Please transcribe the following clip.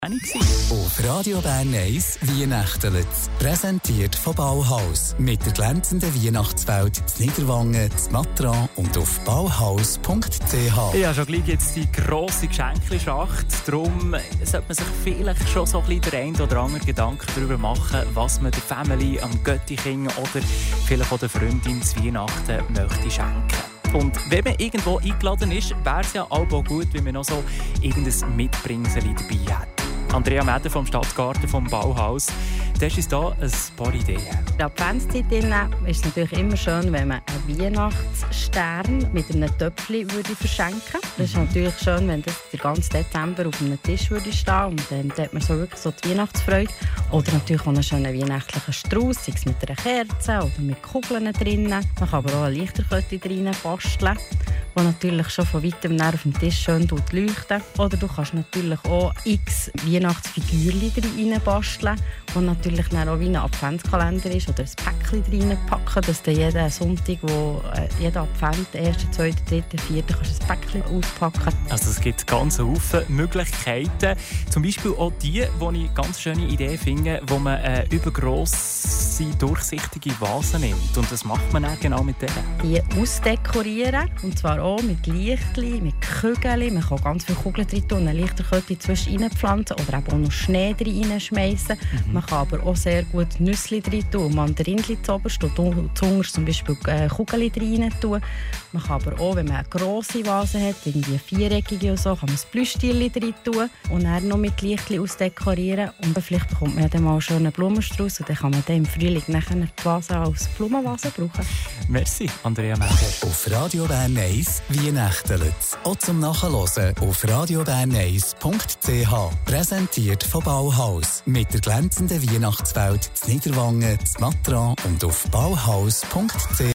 Auf Radio Bern 1 Weihnachtlieds. Präsentiert von Bauhaus. Mit der glänzenden Weihnachtswelt in Niederwangen, in Matran und auf bauhaus.ch. Ja, schon gleich jetzt die grosse Geschenkschacht. Darum sollte man sich vielleicht schon so ein bisschen den einen oder anderen Gedanken darüber machen, was man der Family, am Göttiching oder vielleicht auch der Freundin zu Weihnachten möchte schenken. Und wenn man irgendwo eingeladen ist, wäre es ja auch gut, wenn man noch so irgendein Mitbringsel dabei hat. Andrea Meder vom Stadtgarten vom Bauhaus. Du hast uns hier ein paar Ideen. In der Adventszeit ist es natürlich immer schön, wenn man einen Weihnachtsstern mit einem Töpfchen verschenken würde. Das ist natürlich schön, wenn das den ganzen Dezember auf einem Tisch würde stehen. Und dann hat man so wirklich so die Weihnachtsfreude. Oder natürlich auch einen schönen weihnachtlichen Strauss, sei es mit einer Kerze oder mit Kugeln drinnen. Man kann aber auch eine Lichterkette drinnen basteln, die natürlich schon von weitem auf dem Tisch schön leuchten. Oder du kannst natürlich auch x Weihnachtsfigürchen rein basteln, die natürlich dann auch wie ein Adventskalender ist, oder ein Päckchen reinpacken, dass du jeden Sonntag, jeden Advent, 1., 2., 3., 4. kannst du ein Päckchen auspacken. Also es gibt ganz viele Möglichkeiten. Zum Beispiel auch die ich ganz schöne Idee finde, wo man übergrosse, durchsichtige Vasen nimmt. Und das macht man dann genau mit denen. Die ausdekorieren, und zwar auch mit Lichtchen, mit Kügeln. Man kann ganz viele Kugeln drin tun, eine Lichterkette zwischen reinpflanzen oder eben auch noch Schnee reinschmeißen. Man kann aber auch sehr gut Nüsse drin tun, Mandarinchen zuoberst und zuunterst zum Beispiel Kugeln rein tun. Man kann aber auch, wenn man eine grosse Vase hat, irgendwie eine viereckige oder so, kann man ein Plüschtier drin tun und dann noch mit Lichtchen ausdekorieren. Und vielleicht bekommt man dann mal einen schönen Blumenstrauß und dann kann man dann im Frühling nachher die Vase als Blumenvase brauchen. Merci, Andrea Meder. Auf Radio Bern 1 Weihnachtlieds. Auch zum Nachhören auf radiobern1.ch. Präsentiert von Bauhaus. Mit der glänzenden Weihnachtswelt in Niederwangen, in Matran und auf bauhaus.ch.